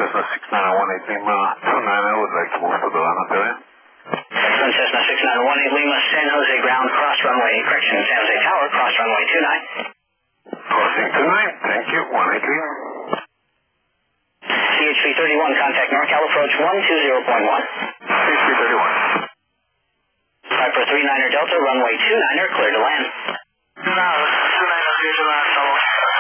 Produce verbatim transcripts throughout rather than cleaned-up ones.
Cessna six nine one eight Lima two nine, I would like to move to the Lana Terrain. Twin Cessna six nine one eight Lima, San Jose ground, cross runway, correction, San Jose Tower, cross runway two nine. Crossing two nine, thank you, one eight Lima. C H V thirty-one, contact NorCal approach one two zero point one. C H V thirty-one. Piper three niner Delta, runway two niner, clear to land. No, two niner, clear to land, double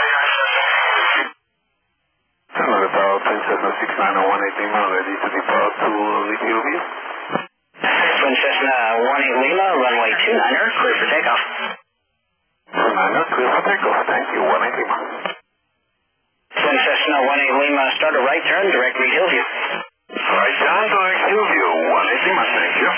San Jose Tower, Twin Cessna six nine one eight Lima, ready to depart to Ethiopia. Twin Cessna one eight Lima, runway two niner, clear for takeoff. two niner, clear for takeoff, thank you, one eight Lima. Twin Cessna one eight Lima, start a right turn, direct read Hillview. Right turn, direct Hillview, one eight Lima, thank you.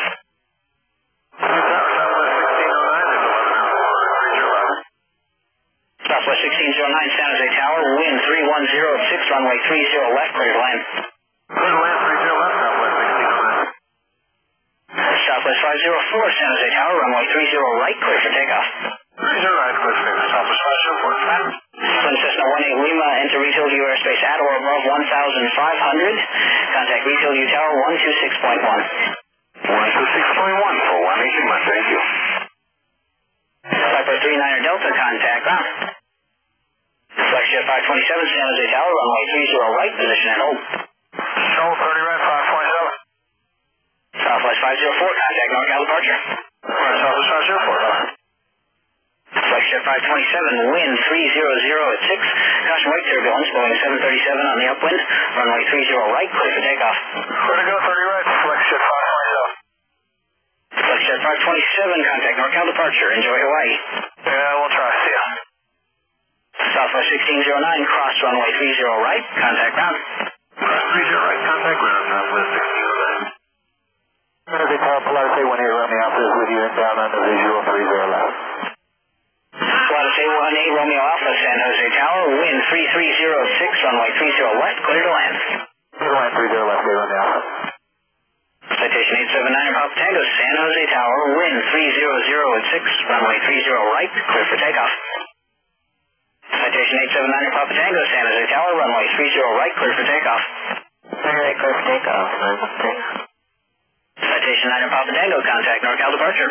Southwest sixteen oh nine, San Jose Tower, wind three one zero at six, runway three zero left, clear to land. Clear to land, three zero left, Southwest sixteen oh nine. Southwest five zero four, San Jose Tower, runway three zero right, clear for takeoff. three zero right, clear for takeoff, Southwest five zero four. Twin Cessna one eight Lima, enter Reed Hillview airspace at or above one thousand five hundred. Contact Reed Hillview Tower one two six point one. one two six point one for one eight Lima, thank you. Piper three niner Delta, contact ground. Flexjet five twenty-seven, San Jose Tower, runway three zero right, position and hold. Show thirty right, five twenty-seven. Southwest five zero four, contact NorCal departure. Right, Southwest five zero four. Flexjet five twenty-seven, wind three zero zero at six. Caution wake turbulence, Boeing seven thirty-seven on the upwind, runway three zero right, clear for takeoff. Clear to go, thirty right, Flexjet five twenty-seven. Flexjet five twenty-seven, contact NorCal departure. Enjoy Hawaii. Yeah, we'll try. See ya. Southwest sixteen oh nine, cross runway three zero right, contact ground. Cross three zero right, contact ground, Southwest sixteen oh nine. San Jose Tower, Polaris eight one eight, Romeo Alpha is with you and down on the visual three zero left. Polaris eight one eight, Romeo Alpha, San Jose Tower, wind three three zero six, runway three zero left, clear to land. Clear to land, three zero left, Romeo Alpha. Citation eight seven nine, Papa Tango, San Jose Tower, wind three zero zero at six, runway three zero right, clear for takeoff. Citation eight seven nine, Papa Tango, San Jose Tower, runway three zero right, clear for takeoff. Okay, clear for takeoff. Citation nine, Papa Tango, contact NorCal departure.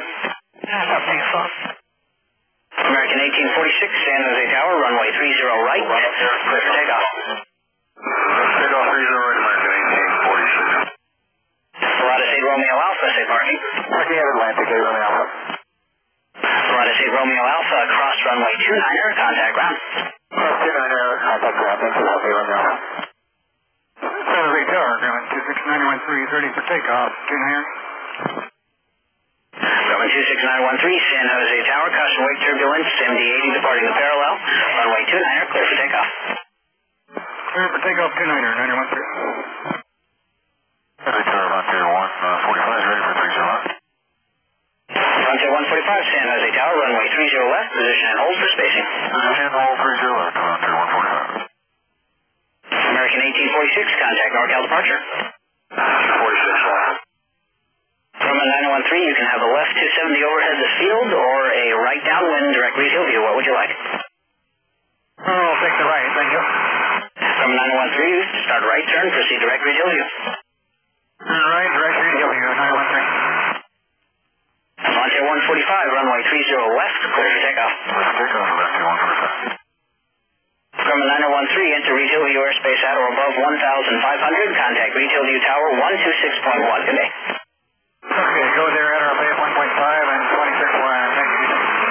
American eighteen forty-six, San Jose Tower, runway three zero right, clear for takeoff. Takeoff three zero right, American eighteen forty-six. Pilatus eight Romeo Alpha, say parking. Parking at Atlantic, eight Romeo Alpha. Pilatus eight Romeo Alpha, cross runway two niner, contact ground. Cross two niner, contact ground, thank you, eight Romeo Alpha. San Jose Tower, going two six nine one three, ready for takeoff, two niner. Runway two six nine one three, San Jose Tower, caution wake turbulence, M D eighty departing the parallel, runway two niner, clear for takeoff. Clear for takeoff, two niner, niner one three. San Jose Tower, Frontier one forty-five is ready for three zero left. Frontier one forty-five, San Jose Tower, runway three zero left, position and hold for spacing. Position and hold, three zero left, Frontier one forty-five. American eighteen forty-six, contact NorCal departure. forty-six left. From a nine one three, you can have a left two seventy overhead this field or a right downwind direct Reed Hillview. What would you like? Oh, I'll take the right, thank you. From a nine one three, start right turn, proceed direct Reed Hillview. Right, direct Reed Hillview, nine one three. Frontier one forty-five, runway three zero left, clear for takeoff. Clear for takeoff, left one forty-five. From a nine one three, enter Reed Hillview airspace at or above one thousand five hundred, contact Reed Hillview Tower one two six point one. Good day. Okay, go there at our base one point five and twenty-six one. Thank you.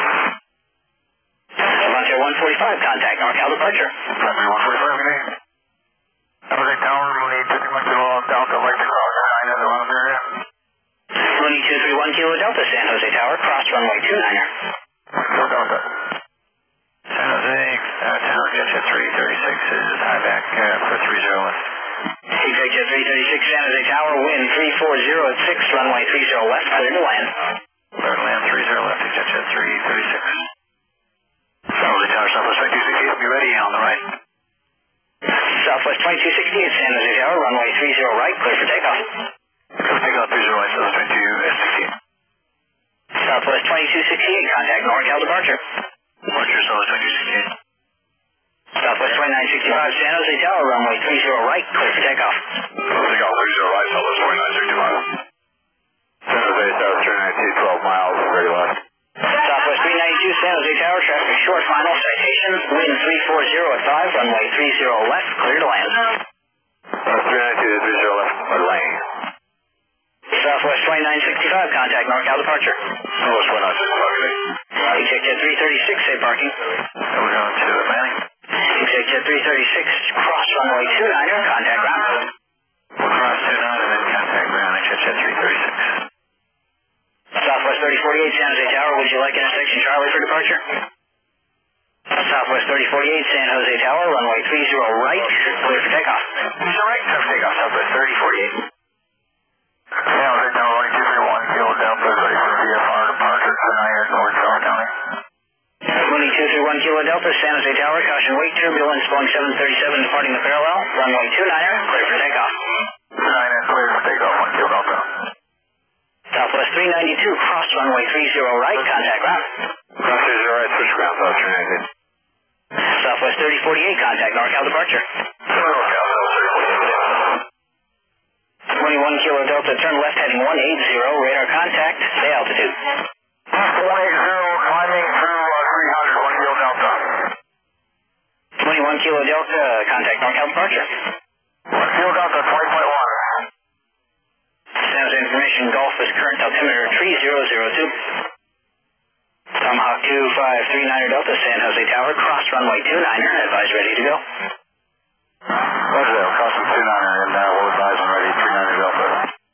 Frontier one forty-five, contact NorCal departure. Frontier one forty-five, good day. San Jose Tower, Mooney two three one Kilo Delta, like to cross nine in the one area. Mooney two three one Kilo Delta, San Jose Tower, cross runway two niner. Kilo Delta. San Jose, uh, Tower, Jet three thirty-six is high back uh, for three zero left. Exact Jet three thirty-six, San Jose Tower, wind three four zero at six, runway three zero left, clear to land. Clear to land, three zero left, Exact Jet three thirty-six. San Jose Tower, Southwest twenty-two sixty-eight, be ready on the right. Southwest twenty-two sixty-eight, San Jose Tower, runway three zero right, clear for takeoff. Clear for takeoff, three zero right, Southwest twenty-two sixty-eight. Southwest twenty-two sixty-eight, contact NorCal departure. Departure, Southwest twenty-two sixty-eight. Southwest twenty-nine sixty-five, San Jose Tower, runway three zero right, clear for takeoff. Takeoff three zero right, Southwest twenty-nine sixty-five. San Jose Tower, three ninety-two, twelve miles, ready left. Southwest three ninety-two, San Jose Tower, traffic short, final citation, wind three forty at five, runway three zero left, clear to land. Uh, three ninety-two to three zero left, uh, lane. Southwest twenty-nine sixty-five, contact NorCal departure. Southwest twenty-nine sixty-five, okay. Executive three thirty-six, say parking. And we're going to Manning. Executive three thirty-six, cross runway two niner, contact ground. We'll cross two nine and then contact ground, Executive three thirty-six. Southwest thirty forty-eight, San Jose Tower, would you like intersection Charlie for departure? Southwest thirty forty-eight, San Jose Tower, runway three zero right, clear for takeoff. three zero right, clear for takeoff, Southwest thirty forty-eight. San Jose Tower, runway two three one, Kilo Delta, ready for V F R departure, tonight at North Tower County. Runway two three one, Kilo Delta, San Jose Tower, caution wake turbulence, Boeing seven thirty-seven departing the parallel, runway two niner, clear for takeoff. two niner, clear for takeoff, one Kilo Delta. Southwest three ninety-two, cross runway three zero right, contact ground. Cross three zero right, switch ground, South three ninety-two. Southwest thirty forty-eight, contact NorCal departure. NorCal, thirty forty-eight. twenty-one Kilo Delta, turn left heading one eighty, radar contact, stay altitude. one eighty, climbing through uh, three hundred, one Kilo Delta. twenty-one Kilo Delta, contact NorCal departure. one Kilo Delta, twenty point one. San Jose information, Golf is current altimeter three zero zero two. Tomahawk two five three niner Delta, San Jose Tower, cross runway two niner, advise ready to go. Roger that, cross from two niner and uh, we'll advise when ready, three niner Delta.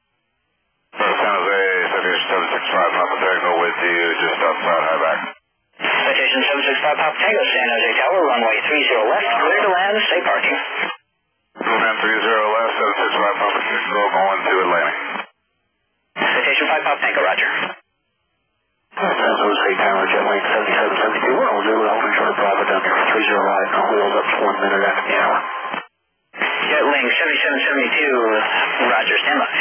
So San Jose, seven six five, Papa Tango with you, just outside high back. Citation seven six five, Papa Tango, San Jose Tower, runway three zero left, clear to land, stay parking. Roman three zero left, seven six five, Papa Tango, going to Atlantic. Citation five, Papa Tango, roger. San Jose Tower, jet lane seventy-seven seventy-two, what I'll do is I'll control Bravo down here for three zero right, and I'll hold up to one minute after the hour. Jet lane seventy-seven seventy-two, roger, stand by.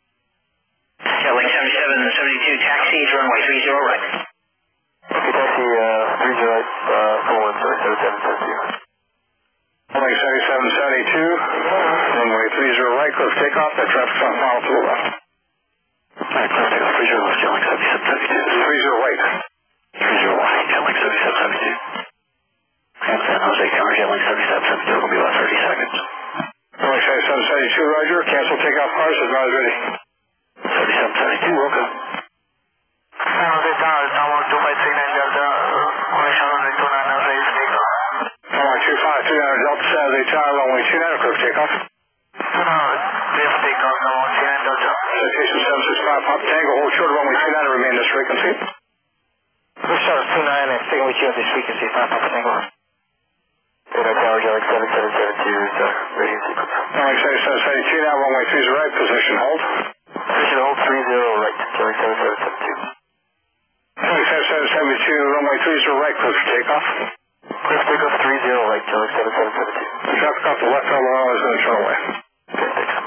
Jet lane seventy-seven seventy-two, taxi to runway three zero right. Okay, taxi, uh, three zero right, uh, four one seven seven seventy-two. Runway seventy-seven seventy-two, runway three zero right, close takeoff, that traffic's on file to the left. Alright, close takeoff, three zero left, jet lane seventy-seven seventy-two. three zero right. three zero right, jet lane seventy-seven seventy-two. And San Jose Tower, jet lane seventy-seven seventy-two, it'll be about thirty seconds. Runway seventy-seven seventy-two, roger, cancel takeoff cars, advise ready. seventy-seven seventy-two, welcome. San Jose Tower, Tomahawk two five three nine Delta, connection runway two niner, ready for takeoff. Tomahawk two five three nine Delta, San Jose Tower, runway two niner, clear for takeoff. two niner, clear for takeoff, runway two niner Delta. Citation seven six five, Papa Tango, hold short of runway two niner, remain this frequency. Push out two nine and stay with you at this frequency, five Papa Tango. Radar Tower, jet lane seven seven seventy-two, is uh, radio sequence. Runway seventy-seven seventy-two now, runway three zero right, position hold. Position hold three zero right, jet lane seven seven seventy-two. Runway seventy-seven seventy-two, runway three zero right, clear for takeoff. Clear for takeoff three zero right, jet lane seven seven seventy-two. Traffic off the left terminal is in the runway. Okay, thanks.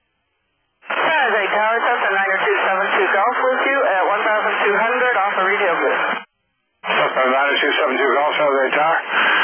San Jose Tower, Cessna niner two seven two Golf with you at one thousand two hundred off the retail booth. Cessna niner two seven two Golf, San Jose Tower.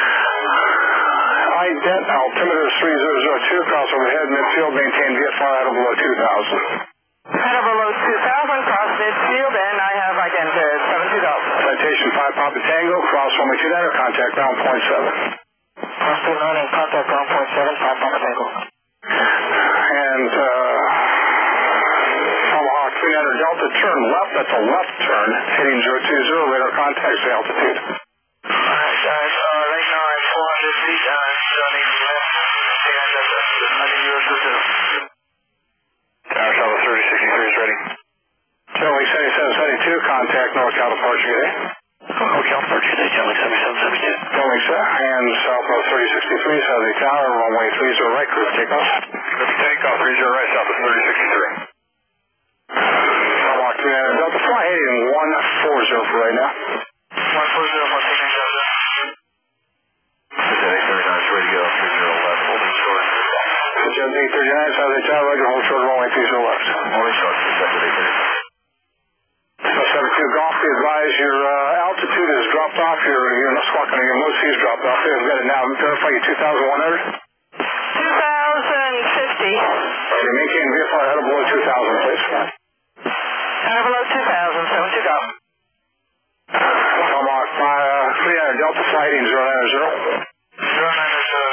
Ident, altimeter is three zero zero two, cross overhead, midfield, maintain V F R at or below two thousand. At or below two thousand, cross midfield, and I have identified seven two Golf. Citation five Papa Tango, cross runway two niner, contact ground point seven. Cross two nine and contact ground point seven, five Papa Tango. And, uh, Tomahawk three niner Delta, turn left, that's a left turn, heading zero two zero, radar contact, stay altitude. Alright guys, uh, right now I'm four hundred feet and I'm turning left, stay on Delta, heading zero two zero. Tower Shuttle thirty sixty-three is ready. Charlie seventy-seven seventy-two, contact NorCal departure today. NorCal departure today, Charlie seventy-seven seventy-two. Charlie and Southwest thirty sixty-three, San Jose Tower, runway three zero right, clear for takeoff. Clear for takeoff, three zero right, Southwest thirty sixty-three. Tomahawk three niner Delta, fly heading one four zero for right now. one four zero, one six nine Delta. Jet eight thirty-nine is ready to go, three zero left, holding short. Jet eight thirty-nine, San Jose Tower, roger, hold short, runway three zero left. Holding short, Jet eight thirty-nine. seven two Golf, be advised your uh, altitude altitude has dropped off. Your, your Nusquawk and your Moosey's dropped off. I've got it now. Verify you two thousand one hundred. two thousand fifty. Okay, maintain V F R headed below two thousand, please. Headed below two thousand, seven two go. Tomahawk uh, three hundred Delta flighting zero nine zero. zero nine zero.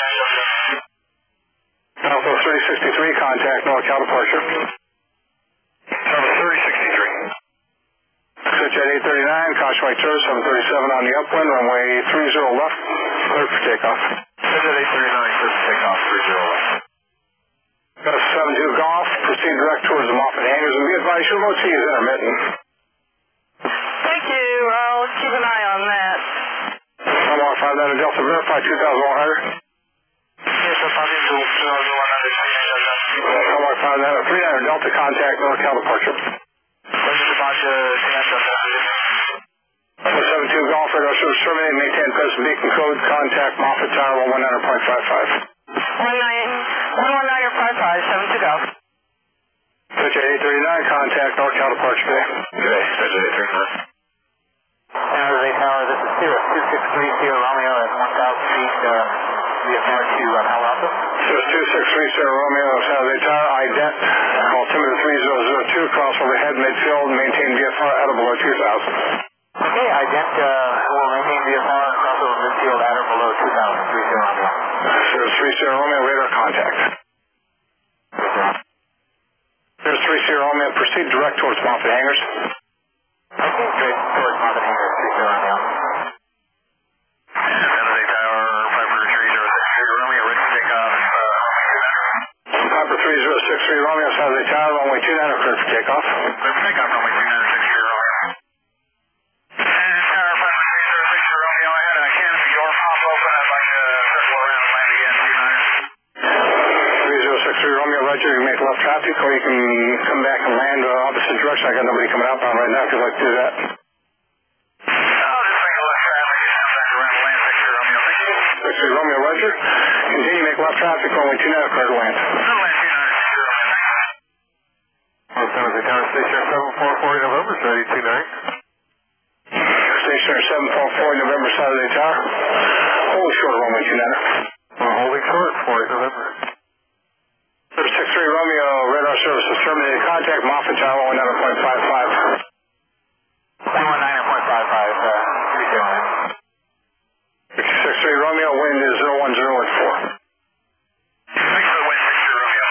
Alpha thirty sixty-three, contact NorCal departure. Alpha thirty sixty-three. Switch at eight thirty-nine, caution right turn, seven thirty-seven on the upwind, runway three zero left, clear for takeoff. Switch at eight thirty-nine, clear for takeoff, three zero left. Got a seven two golf, proceed direct towards the Moffett hangars, and be advised your low T is intermittent. Thank you. I'll keep an eye on that. Tomahawk five nine Delta, verify two thousand one hundred. Yes, I'm talking to two thousand one hundred. Tomahawk five nine three nine Delta, contact NorCal departure. Roger departure, seven two golf, radar service terminated, maintain present beacon code, contact Moffett Tower one one nine point five five. one nine one nine point five five, seven two go. Switch at eight thirty-nine, contact NorCal departure bay. Okay, switch at eight thirty-nine. San Jose Tower, this is Sierra two six three Sierra Romeo at one thousand feet, uh, V F R to uh, Palo Alto. Sierra two six three Sierra Romeo, San Jose Tower, ident, altimeter three zero zero two, cross overhead, midfield, maintain V F R at or below two thousand. Okay, ident, uh, will maintain V F R, cross over midfield at or below two thousand, three Sierra Romeo. Sierra three Sierra Romeo, radar contact. Sierra three Sierra Romeo, proceed direct towards Moffett hangars. Okay, straight towards Moffett hangars, three Sierra Romeo. San Jose Tower, Piper three zero six three Romeo, ready to take off. Piper three zero six three Romeo, San Jose Tower, runway two nine, clear for takeoff. Clear for takeoff, runway two nine six zero Romeo. And Tower Piper three zero six three Romeo, I had a canopy door pop open. I'd like to circle around and land again, two nine. three zero six three Romeo, Roger, you can make left traffic or you can come back and land uh, opposite direction. I got nobody coming outbound right now if you'd like to do that. I'll just make a left traffic and come back around and land six zero Romeo, thank you. six three Romeo, Roger. Continue to make left traffic, runway two nine, clear to land. I'll land two nine six zero Romeo, thank you. Well, San Jose Tower Station seven four four November, ready two nine. Stationer seven four four November, San Jose Tower. Hold short, runway two nine. We're holding short, forty November. six three Romeo, radar services terminated. Contact Moffett Tower one nine point five five. one one nine point five five, uh, three Sierra Romeo. six three Romeo, wind is zero one zero at four. Thanks for the wind, six zero Romeo.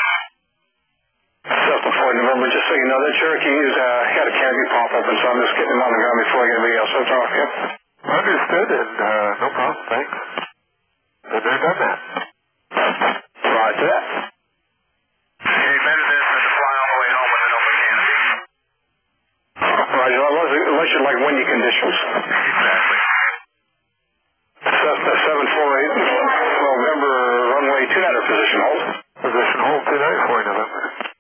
Cessna four November, just so you know, that Cherokee's uh, had a canopy pop open, so I'm just getting him on the ground before I get anybody else to talk to you. Understood, and uh, no problem, thanks. Been there, done that. Right to that. Okay, better this than to fly all the way home with an open canopy. Roger, unless, unless you like windy conditions. Exactly. Cessna seven four eight November, runway two nine, position hold. Position hold two nine, forty November.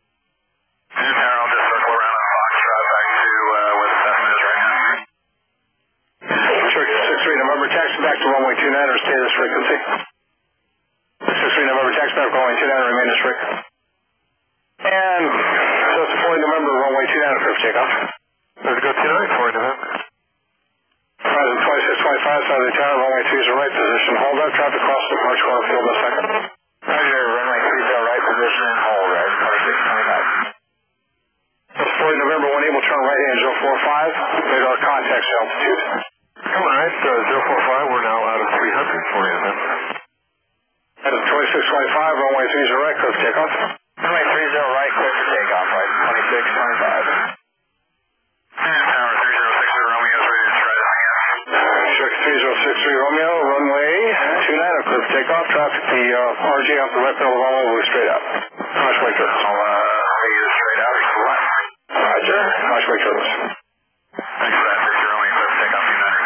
And there, I'll just circle around on Foxtrot back to uh, where the Cessna is right now. Cherokee six three November, taxi back to runway two nine or stay this frequency. six three November, taxi back to runway two nine, remain this frequency. And Cessna four November, runway two nine, clear for takeoff. Let's go two nine, forty November. Horizon twenty-six twenty-five, San Jose Tower, runway two zero right, position hold up, traffic cross the March corner field in a second. Roger, runway three zero right, position and hold, right, twenty-six twenty-five. Cessna four November, one able turn right hand zero four five, radar contact altitude. All right, so zero four five, we're now out of three hundred, forty November. At twenty-six twenty-five, runway three zero right, clear for takeoff. Runway three zero right, clear for takeoff, right, twenty-six twenty-five. And Tower three zero six three Romeo is ready to try this again. Cherokee three zero six three Romeo, runway two nine, clear for takeoff. Traffic, the uh, R J off the right middle of the runway will be straight out. Nice wake turbines. I'll uh, make it straight out to the left. Roger, nice wake turbines. Thanks for that, six zero Romeo, clear for takeoff, two nine.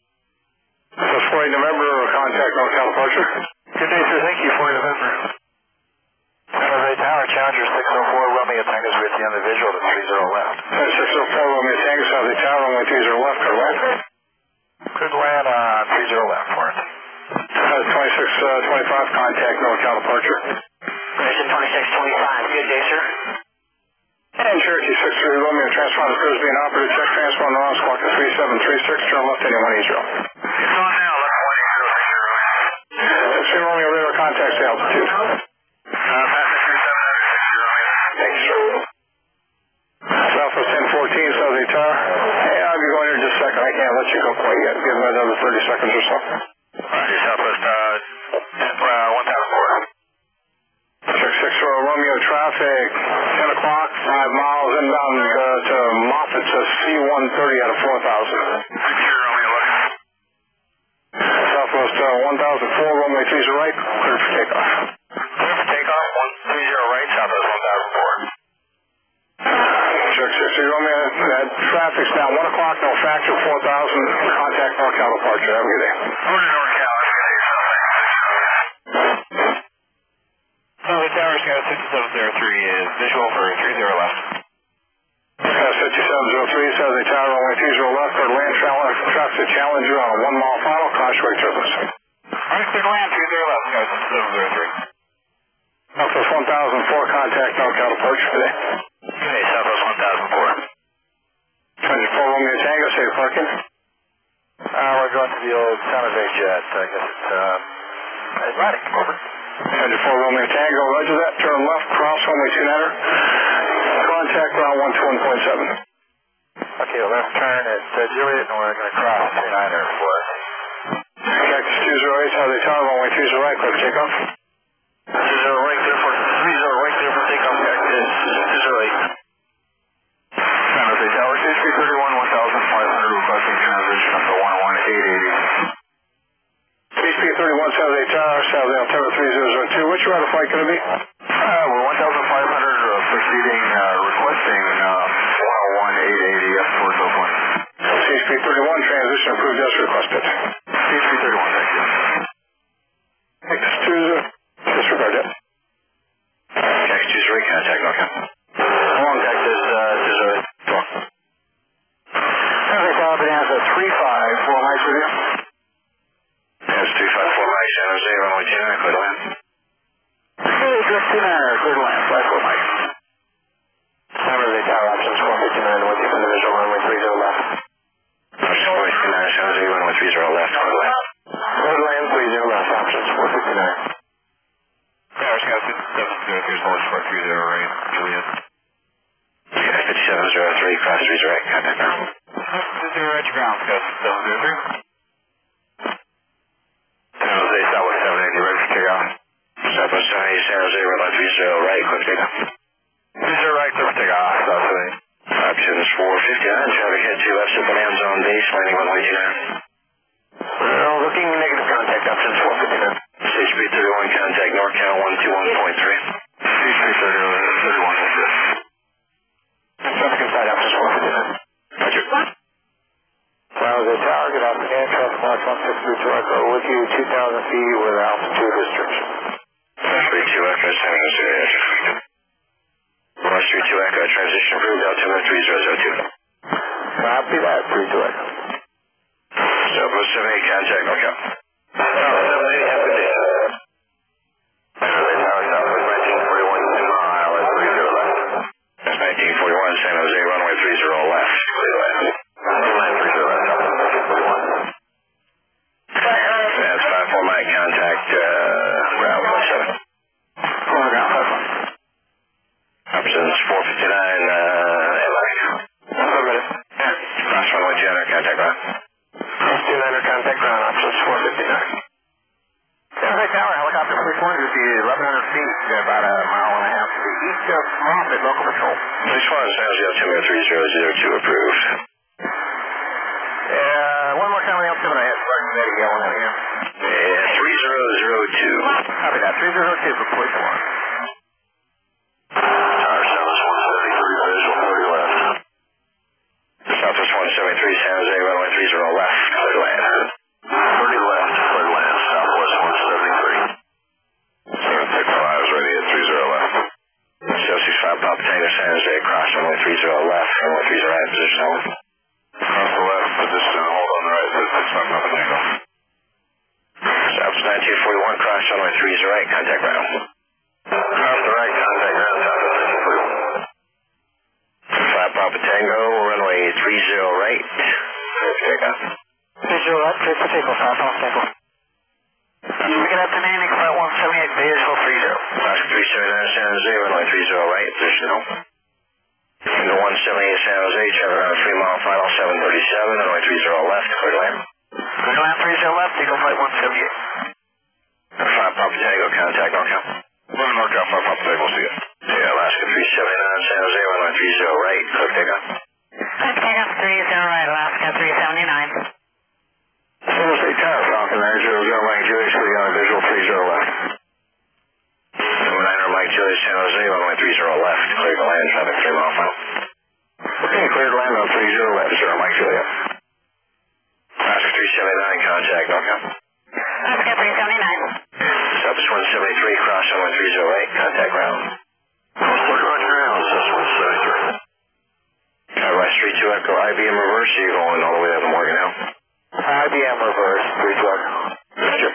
So four November, contact NorCal departure. Good day, sir, thank you, forty November. San Jose Tower, Challenger six oh four Romeo Tango's with you on the visual to three zero left. six oh four Romeo Tango, San Jose Tower, runway three zero left, clear land. Could land on three zero left for us. twenty-six twenty-five, contact NorCal departure. Mission twenty-six twenty-five, good day, sir. And Cherokee six three Romeo, transponder appears to be an operative. Check transponder on squawk to three seven three six, turn left heading one eighty. It's on now, left one eight zero six zero. six three Romeo, radar contacts the altitude. Uh, passing three seven zero six zero. Thanks, sir. Southwest ten fourteen, South eight Tower. Hey, I'll be going here in just a second. I can't let you go quite yet. Give me another thirty seconds or so. Roger, Southwest uh, one thousand four. Check six zero Romeo, traffic, ten o'clock, five miles inbound uh, to Moffett, says C one thirty out of four thousand. six zero Romeo, look. Southwest uh, one thousand four, runway three zero right, cleared for takeoff. Clear for takeoff, one three zero right, Southwest one thousand four. Check six zero Romeo, that traffic's now one o'clock, no factor, four thousand, contact NorCal departure. Have a good day. Over to NorCal, have a good day, Southwest. Southern Tower, Sky sixty-seven zero three is visual for three zero left. Sky sixty-seven zero three, Southern Tower, runway three zero left, cleared land traffic Challenger on a one mile final, caution wake turbulence. Alright, cleared land, three zero left, Sky sixty-seven zero three. Southwest one thousand four, contact NorCal departure today. Okay, Southwest one thousand four. twenty-four Romeo Tango, safe parking. Uh, we're going to the old San Jose jet, I guess it's, uh, Atlantic, over. twenty-four Romeo Tango, roger that, turn left, cross runway two niner. Contact ground one two one point seven. Okay, left turn at uh, Juliet, and we're going to cross two niner for us. Cactus two zero eight, Southern Tower, runway two zero right, clear for takeoff. two zero right, clear for three zero right, clear for takeoff, Cactus two zero eight. San Jose Tower, C H P thirty-one, one thousand five hundred, requesting transition up to one one eight eighty. C H P thirty-one, South eight Tower, South Altera three zero zero two. Which route of flight going to be? Uh, we're one thousand five hundred, uh, proceeding, uh, requesting, uh, one oh one eight eighty up towards Oakland. C H P thirty-one, transition approved as requested. C H P thirty-one, thank you. Cactus two zero, disregard that. Cactus two zero eight, contact NorCal. Long Cactus, uh, two zero eight. San Jose Tower, Bonanza three five, four miles with you. Yes, three five four Mike, San Jose, runway two niner, clear to land. Hey, direct two niner, clear to land, five four Mike. San Jose Tower, options four fifty-nine, with you from the visual, runway three zero left. Options four fifty-nine, San Jose, runway three zero left, clear to land. Clear to land, three zero left, options four fifty-nine. Tower, Sky sixty-seven zero three, Polish for three zero right, Juliet. Sky fifty-seven zero three, cross three zero right, contact ground. two zero right, ground, Sky sixty-seven zero three. San Jose, Southwest seven eighty, ready for takeoff. Southwest seven eighty, San Jose, runway three zero right, clear for takeoff. three zero right, clear for takeoff, South seven eighty. Options four fifty-nine, traffic head two left, at Bonanza on base, landing runway two niner. Well, looking negative contact, options four fifty-nine. C H P thirty-one, contact NorCal one two one point three. C H P thirty-one, is this. Traffic inside, options four fifty-nine. Roger. San Jose Tower, good afternoon, traffic mark one six three two Echo, with you two thousand feet with altitude restriction. three two Echo, San Jose, one three two Echo, transition approved, altimeter three zero zero two. Copy that, three two Echo. Southwest seven eighty, contact NorCal. Southwest seven eighty, have a good day. San Jose Tower, Southwest nineteen forty-one, two mile, at three zero left. That's nineteen forty-one, San Jose, runway three zero left, clear to land. Land three zero left, Southwest nineteen forty-one. That's five four Mike, contact, uh, ground one seven. Four ground five one. Options four fifty-nine, uh, Atlantic. One minute. Cross runway two niner, contact ground. Cross two niner, contact ground, options four fifty-nine. San Jose Tower, helicopter three twenty would be eleven hundred feet, about a mile and a half to the east of Moffett, local patrol. three one, San Jose, altimeter three zero zero two, approved. Uh, one more time on the altimeter, I had Spartan Betty yelling out here. Yeah, three zero zero two. Copy that, three zero zero two for point one. Tower, Southwest one seventy-three, visual thirty left. Southwest one seventy-three, San Jose, runway three zero left, clear to land. thirty left, clear to land, Southwest one seventy-three. seven six five is ready at three zero left. zero six five, Papa Tango, San Jose, cross runway three zero left, runway three zero right, position hold. Cross the left, position hold on the right, zero six five, Papa Tango. Southwest nineteen forty-one, cross runway three zero right, contact ground. Cross the right, contact ground, Southwest nineteen forty-one. runway three zero right, position no. Into one seventy-eight San Jose, traffic on a three mile final, seven thirty-seven, runway three zero left, clear to land. Clear to land three zero left, Eagle Flight one seventy-eight. five Papa Tango, contact NorCal. eleven NorCal, five Papa Tango, see ya. Yeah, Alaska three seventy-nine, San Jose, runway three zero right, clear takeoff. Clear takeoff three zero right, Alaska three seventy-nine. San Jose Tower, Falcon nine zero zero, Mike Julius, three on visual, three zero left. niner Mike Julius, San Jose, runway three zero left, clear to land, traffic three mile final. Okay, clear to land on three zero left, zero Mike Julius. Alaska three seventy-nine, contact NorCal. Alaska three seventy-nine. Southwest one seventy-three, cross runway three zero eight, contact ground. Look on ground, Southwest one seventy-three. West three two Echo, I B M reverse, so you're going all the way down to Morgan Hill. I B M reverse, three two Echo. Roger.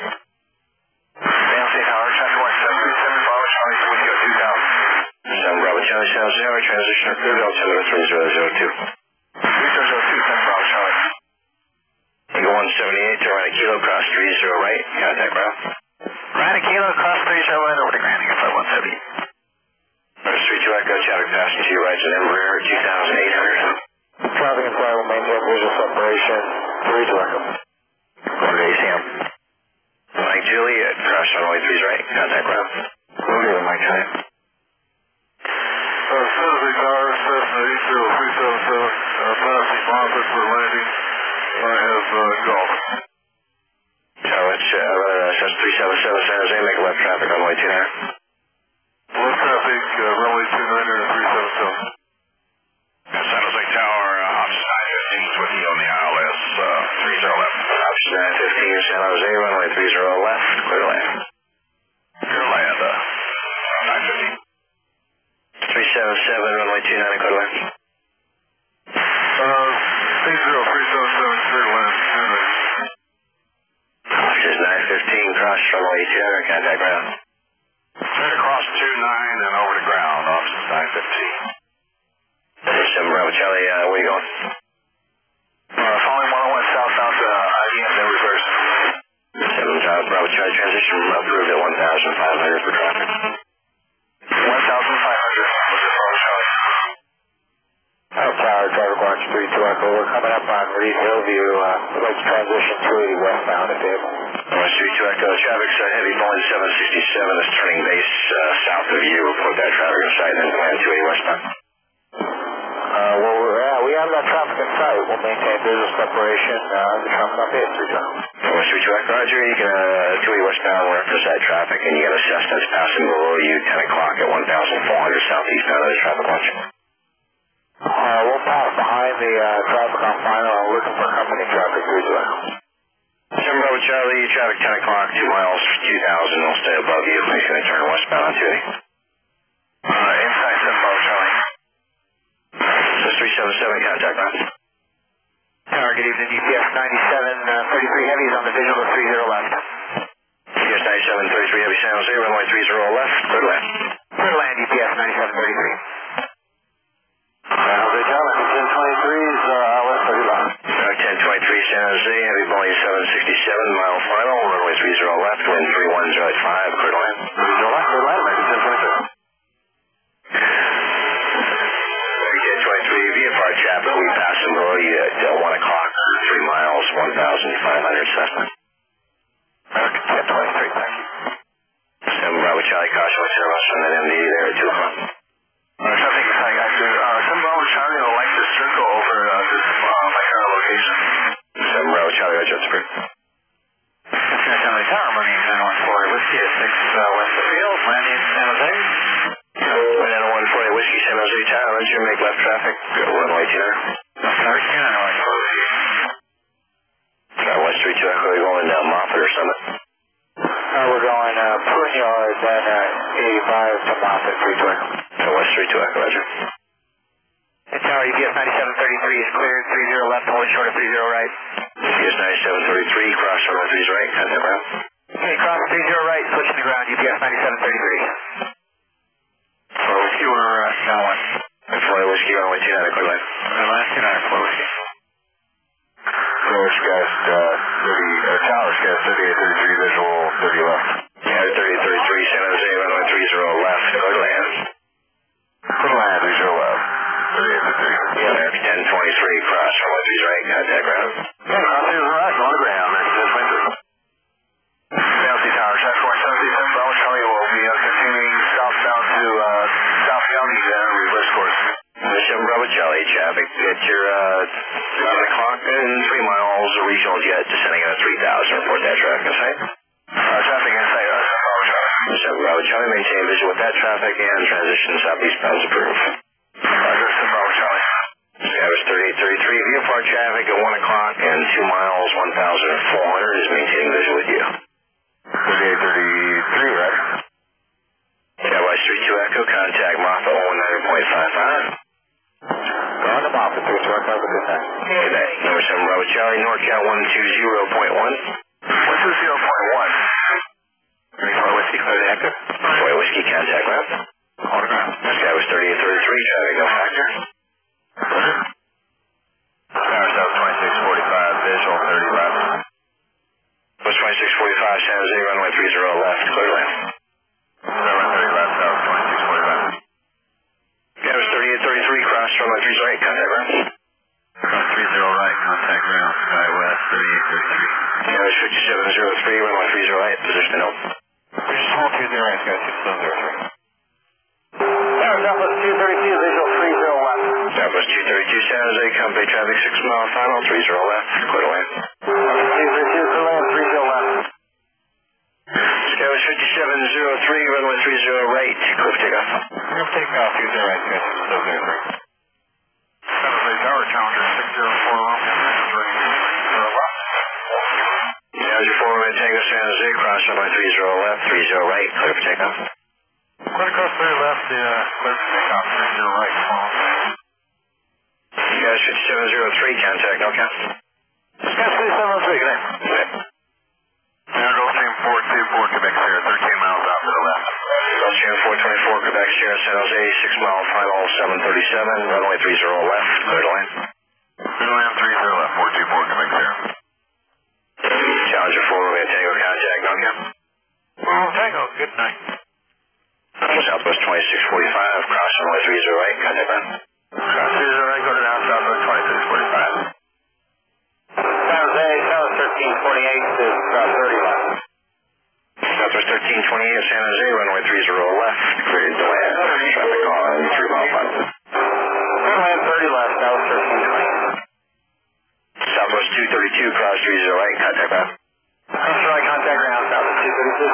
San Jose Tower, traffic one seven three seven, Bravo Charlie, Wingo two thousand. seven Bravo Charlie, San Jose, transition or clear, altimeter three zero zero two. three zero zero two, seven Bravo Charlie. Wingo one seventy-eight, turn right a kilo, cross three zero right, contact ground. Right a kilo, cross three zero right over to Grand, Eagle Flight one seventy-eight. West three two Echo, traffic passing to your right, and Embraer two thousand eight hundred. Traffic and flight will maintain visual separation, three two Echo. Go to A C M. Mike Juliet, cross runway three right, contact ground. Okay, Mike Juliet. Uh, San Jose Tower, Cessna eight zero three seven seven, uh, passing Moffett for landing. I have uh, golf. Tower, uh, uh, Cessna three seven seven, San Jose, make a left traffic runway two nine. Left traffic, uh, runway two niner and three seven seven. San Jose Tower, uh, option nine fifteen, with you on the I L S, uh, three zero left. Option nine fifteen, San Jose, runway three zero left, clear to land. Clear to land, uh, nine fifteen. three seven seven, runway two nine, clear to land. Uh, eight zero three seven seven, clear to land. Option nine fifteen, cross runway two nine, contact ground. Clear across two nine and over to ground, option nine fifteen. seven Bravo Charlie, uh, where you going? Uh, following one oh one southbound to uh, I B M, then reverse. seven Bravo Charlie, transition approved at one thousand five hundred for traffic. one thousand five hundred, was it Bravo Charlie? Oh, Tower, traffic launch three two Echo. We're coming up on Reed Hillview. Uh, we'd like to transition two eighty westbound if able. West three two Echo, traffic's uh, heavy Boeing seven sixty-seven is turning base uh, south of you. Report that traffic in sight and then land two eighty westbound. Uh, well, we're, uh, we have that traffic in sight. We'll maintain visual separation. Uh, the traffic up here, three two Echo. West three two Echo, Roger, you can, uh, two eighty westbound, reference that traffic, and you got a Cessna that's passing below you, ten o'clock at one thousand four hundred southeastbound of the traffic launch. Uh, we'll pass behind the uh, traffic on final. I'm looking for company traffic, three two Echo. seven Bravo Charlie, traffic ten o'clock, two miles, two thousand, will stay above you. He's going to turn westbound on two eighty. Uh, inside seven Bravo Charlie. three seven seven, contact ground. Tower, good evening, U P S ninety-seven thirty-three uh, heavies on the visual three zero left. U P S ninety-seven thirty-three heavy San Jose, runway three zero left, clear to land. Clear to land, U P S ninety-seven thirty-three. San Jose Tower, ten twenty-threes, uh, west thirty left. ten twenty-three San Jose, heavy Boeing seven sixty-seven, mile final, runway three zero left, wind three one zero five, clear to land. three zero left, clear to land, ten twenty-three. ten twenty-three, V F R traffic, we passing below you at uh, one o'clock, three miles, one thousand five hundred Cessna. ten twenty-three, thank you. seven Bravo Charlie, caution with service on an M D there at two o'clock. Uh, traffic is like I do. Uh, seven Bravo Charlie would like to circle over uh, this, uh, my current location. seven Bravo Charlie, Roger, that's approved. San Jose Tower, Marine nine one four, Whiskey at six uh, west of field, landing in San Jose. nine one forty Whiskey, San Jose Tower, Roger, make left traffic, runway two nine. Tower, two nine, right. Uh, West three two Echo, are you going uh, Moffett or Summit? Uh, we're going uh, Pruneyard, then uh, eighty-five to Moffett, three two Echo. Uh, West three two Echo, Roger. And Tower, U P S ninety-seven thirty-three is cleared, three zero left, holding short of three zero right. U P S ninety-seven thirty-three, cross runway three right, contact ground. Okay, cross three zero right, switching to ground, U P S ninety-seven thirty-three. So Whiskey, we're uh, now one. Florida Whiskey, runway two nine, clear land. Last two nine, Florida Whiskey. Florida Gas, uh, thirty, uh, Tower Gas, thirty-eight thirty-three, visual, thirty left. Yeah, thirty thirty-three, San Jose, runway three zero left, clear land. traffic. At your uh, eleven o'clock and three miles, a regional jet descending at three thousand. Report that traffic in sight. Uh, traffic in sight, uh, Bravo Charlie. seven Bravo Charlie, maintain visual with that traffic and transition southeastbound is approved. Roger, seven Bravo Charlie. Skywards thirty-eight thirty-three, Viewport traffic at one o'clock and two miles, one thousand four hundred is maintaining visual with you. thirty-eight thirty-three, Roger. Skywards three two Echo, contact Moffat one nine point five five. Go on to Moffat, three two Echo, good night. Good night. Number seven Bravo Charlie, NorCal one two zero point one. one two zero point one. Detroit Whiskey, clear the Echo. Detroit Whiskey, contact ground. On ground. Skywards thirty-eight thirty-three, traffic no factor. Tower South twenty-six forty-five, visual thirty left. West twenty-six forty-five, San Jose, runway three zero left, clear land. Runway thirty left, South twenty-six forty-five. Tower thirty-eight thirty-three, cross runway three zero eight, contact ground. Cross three zero right, contact ground, sky west thirty-eight thirty-three. Tower fifty-seven zero three, runway three zero eight, position to open. Bridge small two zero eight, sky six seven zero three. Tower Southwest two thirty-two, visual three zero left. Southwest two thirty-two, San Jose, company traffic six mile final, three zero left, clear to land. two thirty-two, clear land, three zero left. Skywest fifty-seven zero three, runway three zero right, clear for takeoff. Clear for takeoff, two zero eight, sky six seven zero three. San Jose Tower, Challenger six zero four left, three zero left. Challenger four, right, Tango, San Jose, cross runway three zero left, three zero right, clear for takeoff. Clear across three left, uh, clear for takeoff, three zero right, follow. Skywest fifty-seven zero three, contact, no count. Sky three seven zero three, good night. Good night. Now Gulfstream four two four, Quebec Sierra, thirteen miles out to the left. Gulfstream four twenty-four, Quebec Sierra, San Jose, six mile final, seven thirty-seven, runway three zero left, clear to land. Clear to land, three zero left, four two four, Quebec Sierra. Challenger four, right, Tango, contact, no count. Well, Tango, good night. Southwest twenty-six forty-five, cross runway three zero eight, contact ground. Cross three zero right, go to down Southwest twenty-six forty-five. San Jose, South thirteen forty-eight to uh, thirty left. Southwest thirteen twenty-eight, San Jose, runway three zero left, cleared to land. Traffic on three mile final. Clear land, thirty left, South thirteen twenty-eight. Southwest two thirty-two, cross three zero eight, contact ground. Cross right, contact ground, Southwest two thirty-two.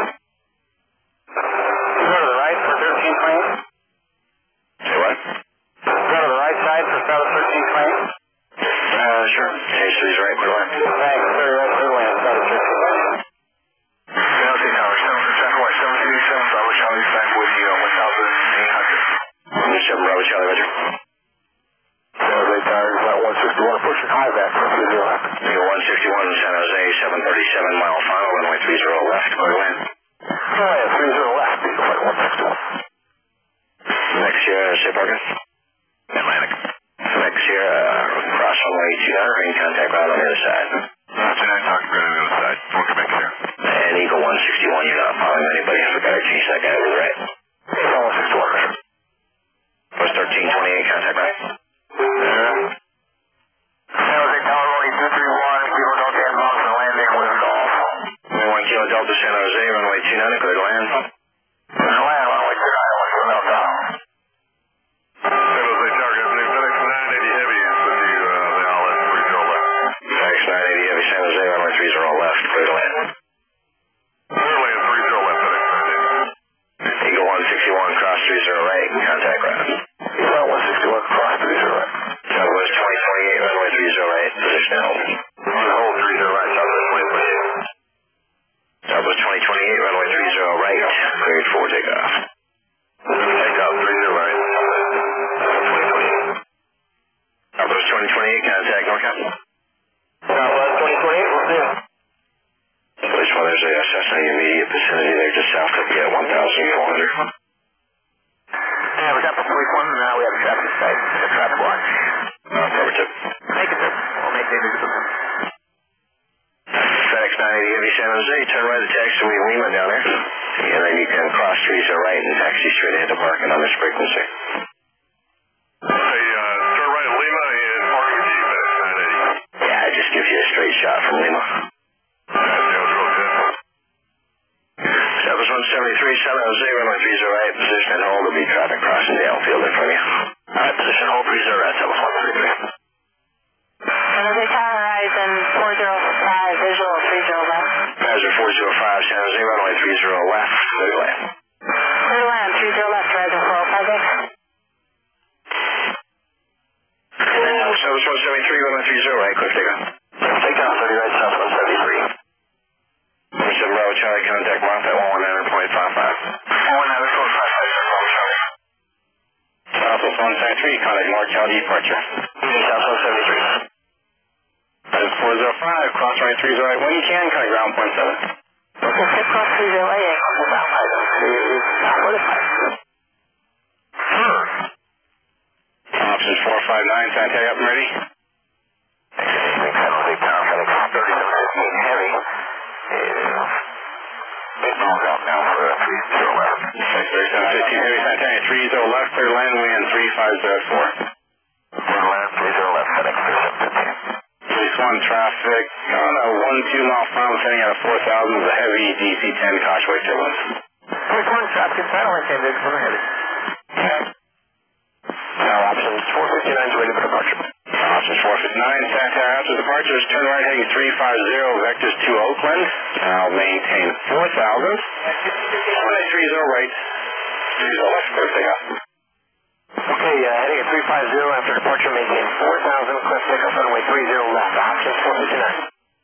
Go to the right for thirteen twenty-eight. Say what? Go to the right side for South thirteen twenty-eight. Uh, sure. Change three zero eight, clear land. Thanks, thirty right, clear land, South thirteen twenty-eight. San Jose Tower, seven West seven two seven, Bravo Charlie, back with you on one thousand eight hundred. seven Bravo Charlie, Roger. San Jose Tower, flight one sixty-one, pushing high back for three zero left. one sixty-one, San Jose, seven thirty-seven, mile final, runway three zero left, clear to land. Clear land, three zero left, flight one sixty-one. Next year, say Parker. Atlantic. Next year, uh, cross runway two nine, in contact ground on the other side. two nine, talking ground on the other side, for Quebec Sierra. And Eagle one sixty-one, you're not following anybody, I forgot to change that guy over the right. Eagle one sixty-one, Roger. West thirteen twenty-eight, contact right. Yeah. San Jose Tower, runway two three one, Kilo Delta inbound for landing with golf. one Kilo Delta, San Jose, runway two nine, clear to land. Clear to land, runway two nine, one Kilo Delta. San Jose Tower, good afternoon, FedEx nine eighty Heavy is with you, uh, the outlet three zero left. FedEx nine eighty Heavy, San Jose, runway three zero left, clear to land. Clear land, three zero left, FedEx nine eighty. Eagle one sixty-one, cross three zero right, contact ground. Eagle one sixty-one, cross three zero right. Southwest twenty twenty-eight, runway three zero right, position to hold. Hold three zero right, Southwest twenty twenty-eight. Southwest twenty twenty-eight, runway three zero right, cleared for takeoff. Takeoff three zero right, Southwest twenty twenty-eight. Southwest twenty twenty-eight, contact NorCal. Southwest twenty twenty-eight, we'll see you. Police one, there's a Cessna in the immediate vicinity there, just south of the one thousand four hundred. Yeah, we got the police one, and now we have a traffic sight, a traffic watch. Affirmative. Make it, we'll make it. FedEx nine eighty Heavy, San Jose, turn right at taxiway Lima down there. And then you can cross three zero right and taxi straight ahead to parking on this frequency. Hey, uh, turn right at Lima and park your Jeep at nine eighty. Yeah, it just gives you a straight shot from Lima. That sounds real good. Southwest one seventy-three, San Jose, runway three zero eight, position and hold. There'll be traffic crossing downfield in front of you. Alright, position hold three zero right, Southwest one seventy-three. seventy-three, contact NorCal departure. Southwest seventy-three. That is four zero five, cross runway three zero eight, when you can, contact ground point seven. Okay, cross three zero eight. Options four five nine, Santiago, up and ready. San Jose Tower, FedEx thirty-seven fifteen heavy. It's all out now for three zero left. thirty-seven fifteen heavy, Santiago, three zero left, clear land, wind three five zero four. Clear land, three zero left, FedEx thirty-seven fifteen. six one traffic, on a one two mile final sending out of four thousand with a heavy D C ten Koshway turbulence. six one traffic, final intended from the heavy. Yeah. Now options four fifty-nine is ready for departure. Options four fifty-nine, Santiago, after departure is turn right heading three five zero, vectors to Oakland. I'll maintain four thousand. three zero right, three zero left, clear takeoff. Okay, uh, heading at three five zero after departure, maintain four thousand, clear takeoff runway three zero left. Options four fifty-nine.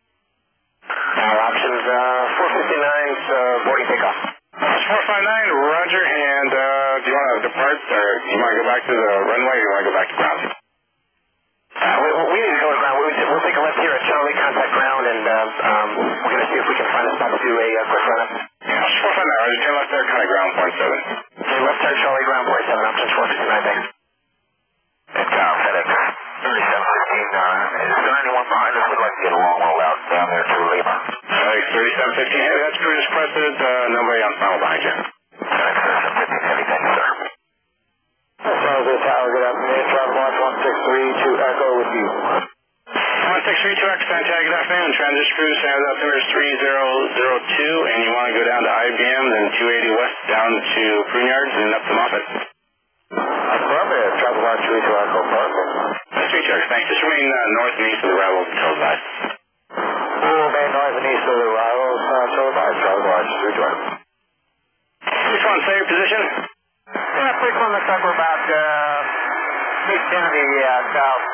Now options uh, four fifty-nine, uh, boarding takeoff. four five nine, roger, and uh, do you want to depart, or do you want to go back to the runway, or do you want to go back to ground? Uh, we, we need to go to ground. We'll, we'll take a left here at Charlie, contact ground, and uh, um, we're going to see if we can find a spot to do a uh, quick run-up. Yeah, four five nine, roger, turn left there, contact ground point seven. Okay, left turn Charlie, ground point seven, options four fifty-nine, thanks. And Kyle, FedEx thirty-seven fifteen, uh, is there anyone behind us would like to get a long roll out down there to Lima? FedEx thirty-seven fifteen, heavy, that's cruise requested, uh, nobody on final behind you. FedEx thirty-seven fifteen, heavy, thank you, sir. San Jose Tower, good afternoon. Travel Watch one six three two Echo with you. one six three two X, Santiago, good afternoon. Transition cruise, San Jose altimeter is three zero zero two, and you want to go down to I B M, then two eighty west down to Prune Yards, and up to Moffett. Affirmative. Travel Watch three two Echo, perfect. Nice to meet you, X. Thanks. Just remain uh, north and east of the arrival until advised. We'll remain north and east of the arrivals until advised. Travel Watch three two Echo. Which one, say your position? Yeah, quick one looks like we're about uh, six ten of the uh, south.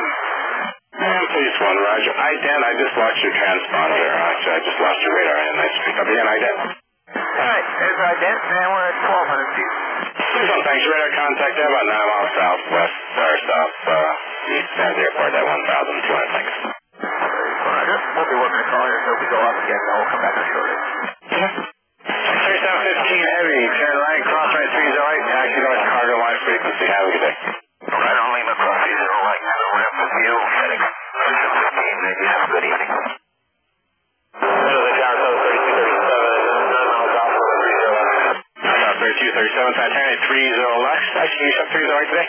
And please one, roger. I D E N, I just lost your transponder. Actually, I just lost your radar. And nice to pick up again, I D E N. Alright, there's our dent, and we're at twelve hundred feet. Please one, thanks. Radar contact there about nine miles southwest, or south, uh, east San Jose Airport at one thousand two hundred, thanks. Roger. We'll be working the call here, so if we go up again, then we'll come back on shortly. thirty-seven fifteen heavy, turn right, cross right three zero eight, taxi north, cargo line frequency. Have a good day. Right on Lima, cross three zero right, have a ramp with you, FedEx thirty-seven fifteen, maybe have a good evening. San Jose Tower, thirty-two thirty-seven, nine miles out from three zero left. South thirty-two thirty-seven, Titanic three zero left. Actually, you shot three zero eight today.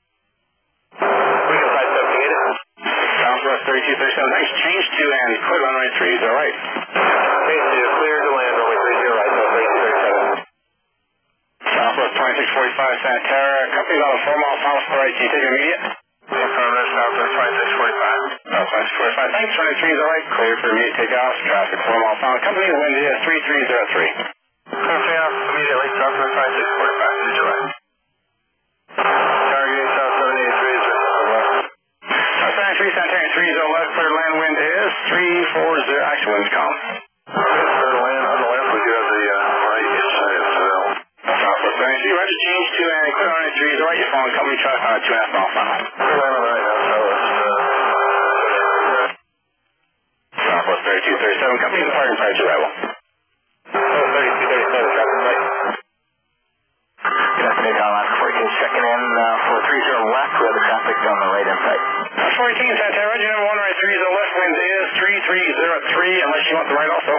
We can five seventy-eight. Southwest thirty-two thirty-seven, thanks. Change to and clear runway three zero eight. Change to clear to land, runway three zero right, so thirty-two thirty-seven. Southwest twenty-six forty-five, Santa Terra. Company's on a four mile final for right. Can you take immediate? Affirmative, Southwest twenty-six forty-five. Southwest forty-five, thanks. Runway three zero eight, clear for immediate takeoff. Traffic four mile final. Company wind is three three zero three. Clear takeoff immediately, Southwest twenty-six forty-five, three zero eight. Targeting South seven eighty-three, west. South seventy-three, Santa Terra three zero left, clear land wind is three four zero. Actually, wind's calm. Clear land on the left, we do have the uh, right inside of Seville. Southwest seventy-three, ready to change to and clear runway three zero eight. You're following company truck on a two and a half mile final. Clear land on the right now, Southwest. Uh, Southwest thirty-two thirty-seven, company departing prior to arrival. thirty-two thirty-seven, traffic right. Good afternoon, Kyle Alaska fourteen, checking in uh, for three zero left, we have the traffic on the right inside. fourteen, Santa Terra, Roger, number one, right three zero left, wind is three three zero three, unless you want the right also.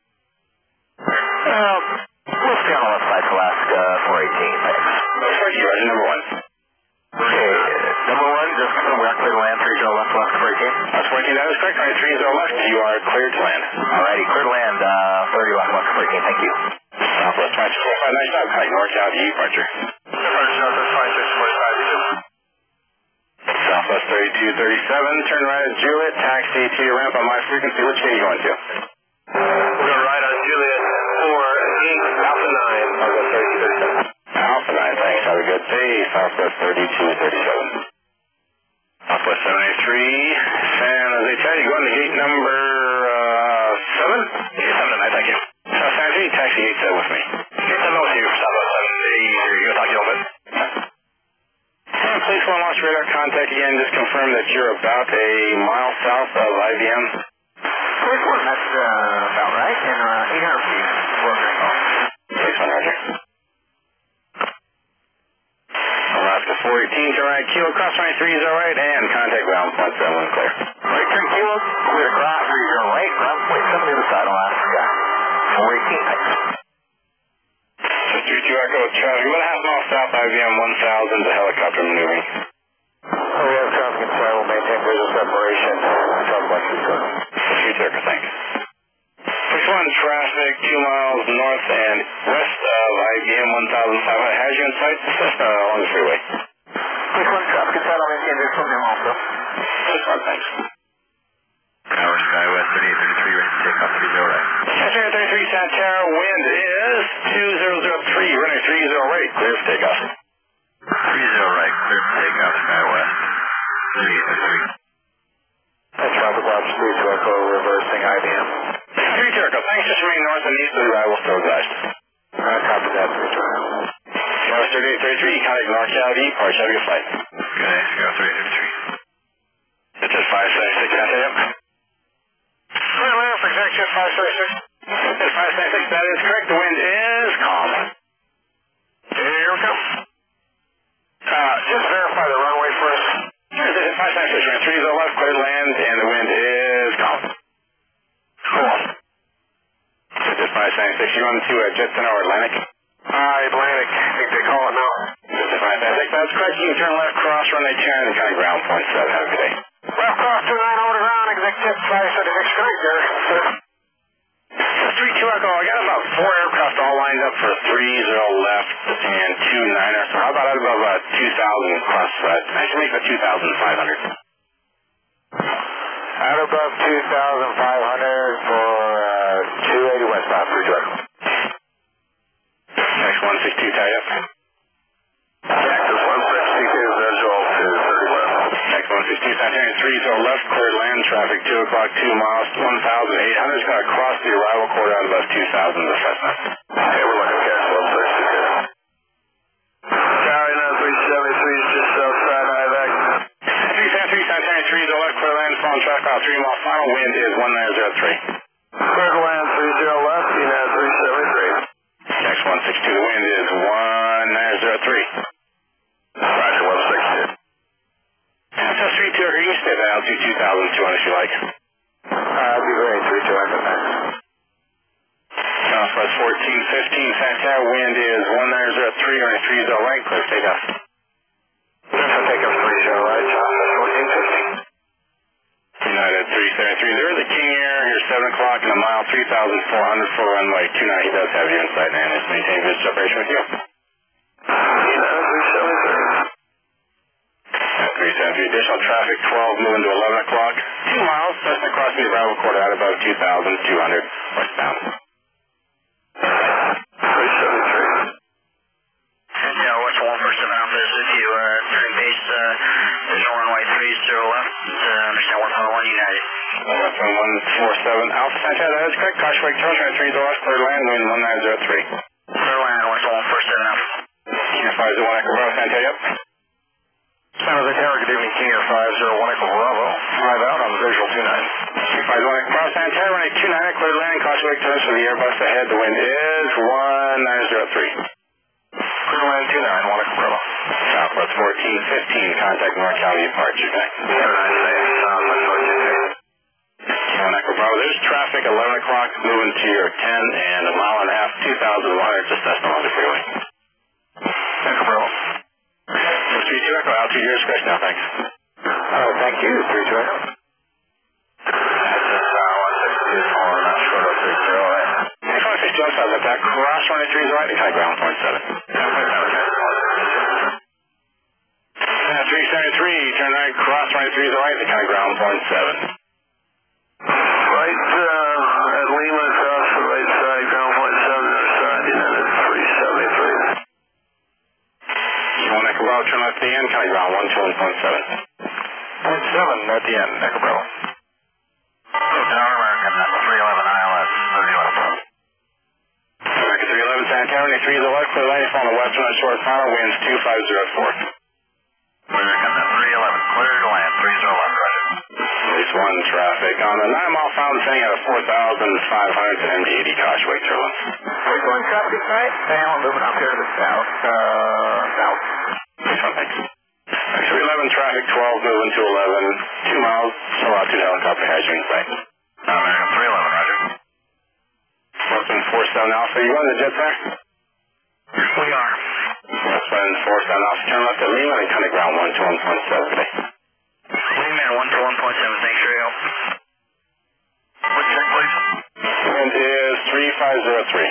Uh, we'll stay on the left side for Alaska four eighteen, thanks. fourteen, Roger, number one. Okay, number one, just confirm we are clear to land, three zero left, Alaska four eighteen. That's fourteen, that is correct, right three zero left, you are cleared to land. Alrighty, clear to land, uh, thirty left, Alaska four eighteen, thank you. Southwest twenty-six forty-five, nice job, Kite NorCal departure. Southwest twenty-six forty-five, you too. Southwest thirty-two thirty-seven, turn right at Juliet, taxi to your ramp on my frequency, which gate are you going to? We're going to ride on Juliet four eight, Alpha nine, Southwest thirty-two thirty-seven. Alpha nine, thanks, have a good day, Southwest thirty-two thirty-seven. Southwest seven eighty-three, San Jose, Chad, you going to gate number uh, seven? Gate seven tonight, thank you. South San Jose, taxi gate seven with me. Gate seven with you, Southwest seven eighty-three, you going to talk to you a little bit? And please one radar contact again. Just confirm that you're about a mile south of I B M. twenty-four, that's uh, about right, and uh, eight hundred feet. six hundred, roger. Alaska four eighteen, turn right, kilo, cross runway three zero right, and contact ground point seven one clear. Right turn kilo, clear cross three zero right, ground point seven the other side, Alaska. four eighteen, thanks. three two Echo traffic, about a half mile south, I B M one thousand, the helicopter maneuvering. Oh, we have traffic inside, we'll maintain visual separation. Talk about three two Echo. three two Echo, thanks. six one traffic, two miles north and west of I B M one thousand five hundred. Has you in sight? Cessna along the freeway. six one traffic inside, I'll maintain visual from also. six one, thanks. Tower Sky West thirty-eight thirty-three, ready to take off three zero right. Santerra thirty-three, Santerra, wind is two zero zero three, running three zero right, clear for takeoff. three zero right, clear for takeoff, Sky West thirty-eight thirty-three. That's Robert Lodge three two Echo, reversing I B M. three two Echo, thanks, just remain north and east of the arrival, still advised. Uh, copy that, three two Echo. North thirty-eight thirty-three, contact North Cali, Parch, have a good flight. Okay, Sky thirty-eight thirty-three. It's at five seventy-six, Santerra. Clear land for executive five seventy-six. It's five seventy-six, that is correct, the wind is calm. Here we come. Uh, just verify the runway for us. It's five seventy-six, running three zero left, clear land, and the wind is calm. Cool. It's five seventy-six, you going to uh, Jetson or Atlantic? Uh, Atlantic, I think they call it now. It's five seventy-six, that's correct, you can turn left, cross, runway two nine, and kind of ground point seven, have a good day. Left cross two nine over to ground, executive five seventy-six, correct there. three two Echo, I got about four aircraft all lined up for three zero left and two niner, so how about out above uh, two thousand cross, uh, I should make that two thousand five hundred. Out above two thousand five hundred for uh, two eighty westbound, three two Echo. Next one six two, tie up. Cactus one sixty-two, visual to thirty west. Next one six two, Sanitarian three zero left, clear land traffic, two o'clock, two miles, one thousand eight hundred, is going to cross the arrival corridor out above two thousand, the Cessna. Hey, we're looking at Cactus one sixty-two. Tower nine three seventy-three is just outside I V A C. three seven three, Sanitarian three zero left, clear land, falling traffic out three mile final, wind is one nine zero three. Clear to land three zero left, United three seventy-three. Next one six two, the wind is one nine zero three. Roger, one sixty-two. So three two, you can stay at altitude two thousand two hundred if you like. Uh, that'd be great, three two Echo, thanks. Southwest fourteen fifteen, Santerra, wind is one nine zero three, running three zero right, clear for takeoff. I'll take up three zero right, Southwest fourteen fifteen. United three seventy-three, there is a King Air, here seven o'clock in a mile, three thousand four hundred for runway two nine, he does have you in sight and is maintaining good separation with you. United three seventy-three. three seventy-three, additional traffic, twelve moving to eleven o'clock, two miles, Cessna crossing the arrival corridor out above two thousand two hundred westbound. three seventy-three. Yeah, West one for seven Alpha is with you, uh, turn base, uh, visual runway three zero left, uh, understand one five one United. West one four seven, Alpha Santerra, that is correct, caution wake, turn right three zero left, clear land, wind one nine zero three. Clear land, West one for seven Alpha. King Air five zero one Echo Bravo, Santerra, yep. San Jose Tower, good evening, King Air five zero one Echo Bravo. Five out on visual two nine. King five zero one Echo Bravo, Santerra, runway two nine, clear land, caution wake, turns for the Airbus ahead, the wind is one nine zero three. Clear land two nine, one Echo Bravo. Southwest fourteen fifteen, contact North County departure, back. Have a nice day, Southwest fourteen fifteen. King one Echo Bravo, there's traffic, eleven o'clock, moving to your ten and a mile and a half, two thousand one hundred, just Cessna on the freeway. Echo Bravo. three two Echo, altitude your discretion now, thanks. Oh, thank you, three two Echo. That's just uh, one sixty-two, following that short of three zero right. Next one six two, outside left back, cross runway three zero right, and kind of ground point seven. three seventy-three, turn right, cross runway three zero right, and kind of ground point seven. Right, uh, at Lima, across the right side, ground point seven, other side, United three seventy-three. You want Echo Bravo, turn left at the end, kind of ground one two one point seven. Point seven at the end, Echo Bravo. Tower American, three eleven I L S, thirty left. American three eleven, Santerra, three zero left, clear lane, following the western short final, winds two five zero four. American, three clear to land, three zero left, roger. Release one traffic on the nine mile found thing at a four thousand five hundred to M D eighty Causeway turbulence. Release one traffic right. And moving up here to the south. Uh, south. Release one, thanks. X three eleven traffic twelve moving to eleven, two miles, so out two helicopter has you in sight. American three eleven, roger. Westwind four seven Alpha, you on the jet there? We are. Westwind four seven Alpha, turn left at Lima and kind of ground one two one point seven today. Lima one two one point seven, thanks for your help. What check, please? Wind is three five zero three.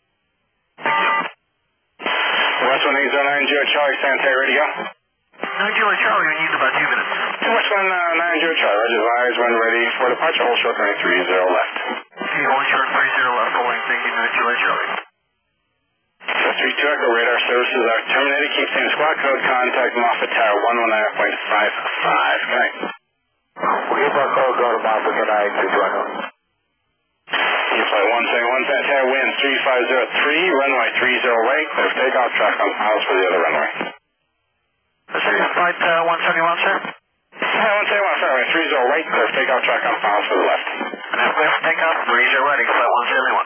Westwind eight zero nine zero Charlie, Santair, ready to go? nine Julie Charlie, we need about two minutes. Westwind uh, nine zero Charlie, Roger, advise when ready for departure, hold short running three zero left. Okay, hold short three zero left, holding, thank you, nine Julie Charlie. three two Echo radar services are terminated. Keep same squad code. Contact Moffett Tower one one nine point five five. Good night. We'll keep our code, go to Moffett, good night, two two Echo. You flight one seven one Santair, wind three five zero three, runway three zero right, clear for takeoff, track on piles for the other runway. This is flight uh, one seventy-one, sir. Yeah, one seven one, runway three zero right, clear for takeoff, track on piles for the left. And I'm clear for takeoff, three zero ready, flight one seventy-one.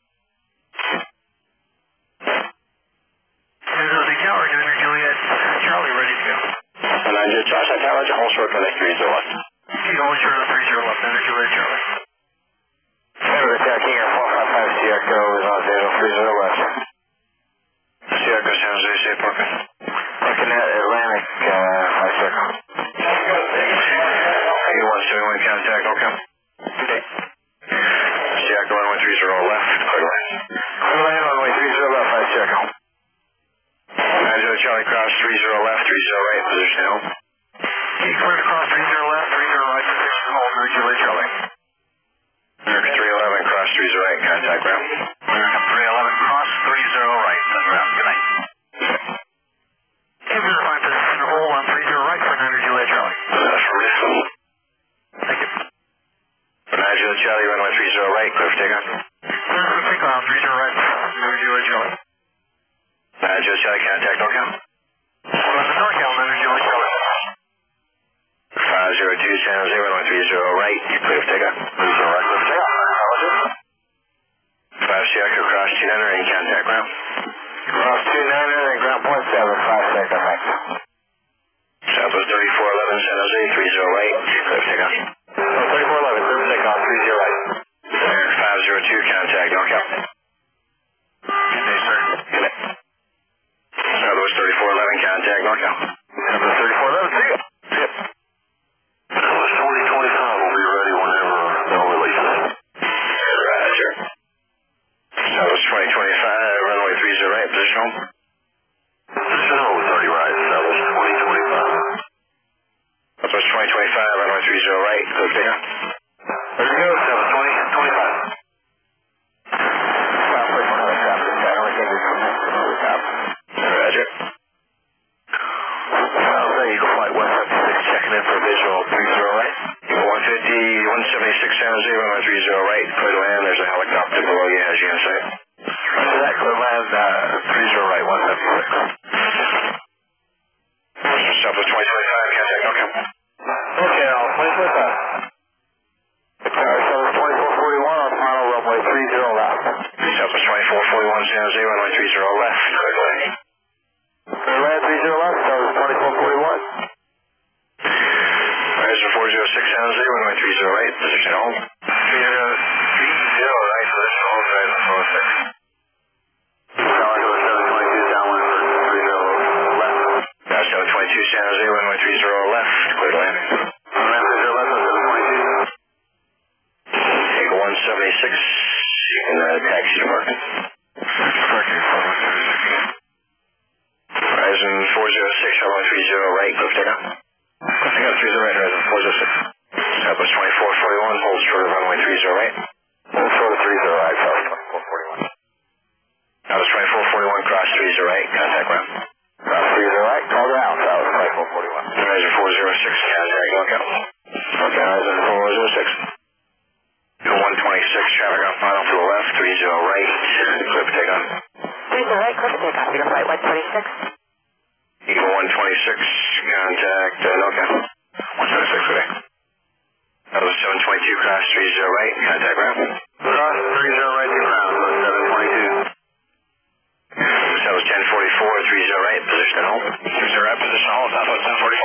Susie Tower, Niner Juliet, Charlie, ready to go. So nine zero Josh, Santair, Roger, hold short runway three zero left. Okay, hold short three zero left, Niner Juliet, Charlie. Center attack here, four five five C Echo is on zero three zero left. C Echo, San Jose, safe parking. Parking at Atlantic, uh, five Echo. Hey, one seventy-one, contact, okay. Okay. C Echo, runway three zero left, clear to land. Clear land, runway three zero left, five Echo. nine zero Charlie, cross three zero left, three zero right, position held. Okay, clear to cross three zero left, three zero right, position hold, nine Juliet, Charlie. American three eleven, cross three zero right, contact ground. American three eleven, cross three zero right, send ground, good night. Okay, verify position hold on three zero right for nine Juliet, Charlie. That's for Thank you. For nine Juliet, Charlie, runway three zero right, clear for takeoff. Clear for takeoff, three zero right, nine Juliet, Charlie. nine Juliet, Charlie, contact NorCal. Well, that's NorCal, nine Juliet, Charlie. five zero two, San Jose, runway three zero right, clear for takeoff. three zero right, clear for takeoff. five C Echo, cross two niner and contact ground. Cross two niner and ground point seven, five Echo, thanks. Southwest thirty-four eleven, San Jose, three zero right, clear for takeoff. Oh, thirty-four eleven, clear for takeoff, three zero right. five zero two, contact NorCal. Good day, sir. Good day. Southwest thirty-four eleven, contact NorCal. Southwest thirty-four eleven, see ya. See ya. Southwest twenty twenty-five will be ready whenever they'll release us. Roger. Southwest twenty twenty-five, runway three zero right, position hold. Position hold, thirty right, Southwest twenty twenty-five. Southwest twenty twenty-five, runway three zero right, clear for takeoff. There you go, Southwest twenty twenty-five. Southwest one other traffic, I only think we come next to the top. Roger. Well, there you go, flight one fifty-six, checking in for visual, three zero right. one fifty, one seventy-six, San Jose, runway three zero right, clear to land, there's a helicopter below you, has you in sight. Roger that, clear land, uh, three zero right, one seventy-six. Southwest twenty twenty-five, contact NorCal. Okay, I'll twenty twenty-five. Tower seven twenty-four forty-one on final runway three zero left. Southwest twenty-four forty-one, San Jose, runway three zero left, clear to land. Clear land three zero left, Tower twenty-four forty-one. Rising four zero six, San Jose, runway three zero right, position hold. three zero right, position hold, Rising four six. Tower seven twenty-two downwind for three zero left. Now seven twenty-two, San Jose, runway three zero left, clear to landing. Land three zero left on seven twenty-two. Take one seventy-six, you can uh, taxi to parking. Horizon four zero six, runway three zero right, clear for takeoff. Cliff takeoff three zero right, Horizon four zero six. Southwest twenty-four forty-one, hold short of runway three zero right. Hold short of three zero right, South twenty-four forty-one. Southwest twenty-four forty-one, cross three zero right, contact ground. Cross three zero right, call ground, South twenty-four forty-one. Horizon four zero six, contact NorCal. Okay, Horizon four zero six. one twenty-six, traffic on final to the left, three zero right, clear for takeoff. three zero right, clear for takeoff. You're flight one twenty-six. Eagle one twenty-six, contact uh, NorCal. R two, cross three zero right, contact ground. Cross three zero right to ground, seven twenty-two. That was ten forty-four, three zero right, position at home. three zero right, position at home, Southwest ten forty.